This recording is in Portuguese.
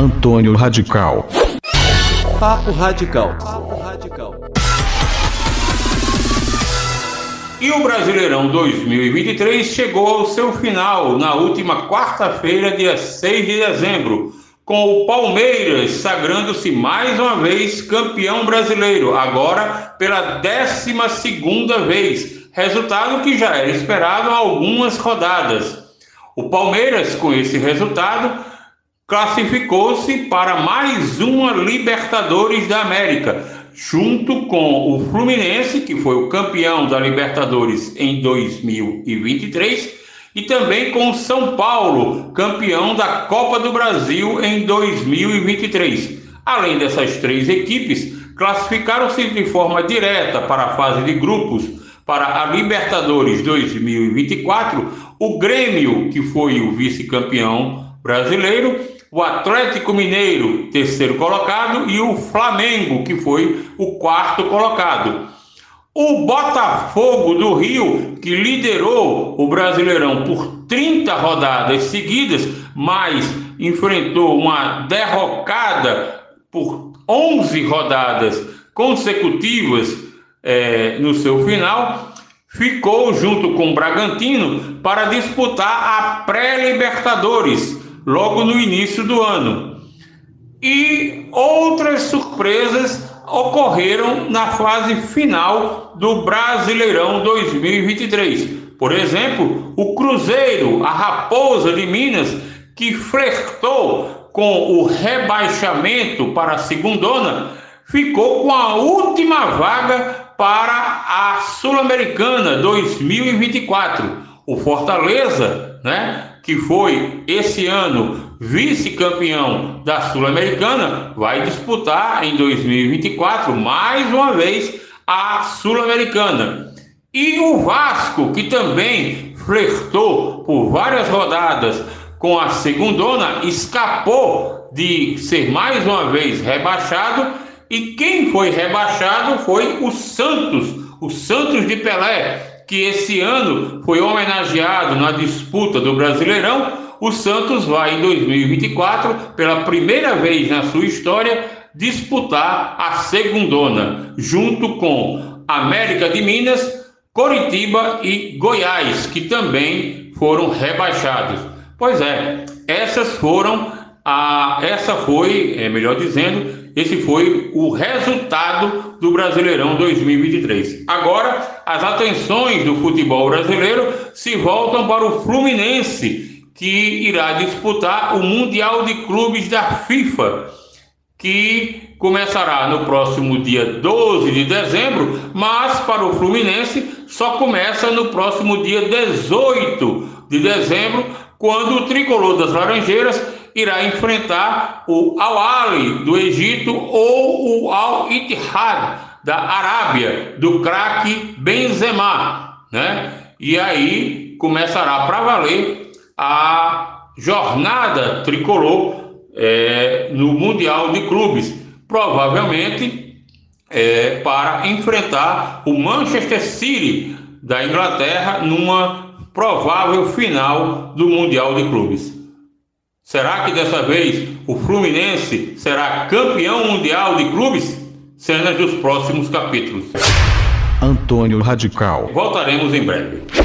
Antônio Radical. Papo Radical. E o Brasileirão 2023 chegou ao seu final na última quarta-feira, dia 6 de dezembro, com o Palmeiras sagrando-se mais uma vez campeão brasileiro, agora pela 12ª vez, resultado que já era esperado há algumas rodadas. O Palmeiras, com esse resultado, classificou-se para mais uma Libertadores da América, junto com o Fluminense, que foi o campeão da Libertadores em 2023, e também com o São Paulo, campeão da Copa do Brasil em 2023. Além dessas três equipes, classificaram-se de forma direta para a fase de grupos para a Libertadores 2024, o Grêmio, que foi o vice-campeão brasileiro, o Atlético Mineiro, terceiro colocado, e o Flamengo, que foi o quarto colocado. O Botafogo do Rio, que liderou o Brasileirão por 30 rodadas seguidas, mas enfrentou uma derrocada por 11 rodadas consecutivas no seu final, ficou junto com o Bragantino para disputar a pré-Libertadores logo no início do ano. E outras surpresas ocorreram na fase final do Brasileirão 2023. Por exemplo, o Cruzeiro, a Raposa de Minas, que flertou com o rebaixamento para a segundona, ficou com a última vaga para a Sul-Americana 2024. O Fortaleza, que foi esse ano vice-campeão da Sul-Americana, vai disputar em 2024 mais uma vez a Sul-Americana. E o Vasco, que também flertou por várias rodadas com a segundona, escapou de ser mais uma vez rebaixado, e quem foi rebaixado foi o Santos de Pelé, que esse ano foi homenageado na disputa do Brasileirão. O Santos vai em 2024, pela primeira vez na sua história, disputar a segundona, junto com América de Minas, Coritiba e Goiás, que também foram rebaixados. Pois é, esse foi o resultado do Brasileirão 2023. Agora, as atenções do futebol brasileiro se voltam para o Fluminense, que irá disputar o Mundial de Clubes da FIFA, que começará no próximo dia 12 de dezembro, mas para o Fluminense só começa no próximo dia 18 de dezembro, quando o tricolor das Laranjeiras irá enfrentar o Al-Ahly do Egito ou o Al-Ittihad da Arábia, do craque Benzema, E aí começará para valer a jornada tricolor no Mundial de Clubes, provavelmente para enfrentar o Manchester City da Inglaterra numa provável final do Mundial de Clubes. Será que dessa vez o Fluminense será campeão mundial de clubes? Cenas dos próximos capítulos. Antônio Radical. Voltaremos em breve.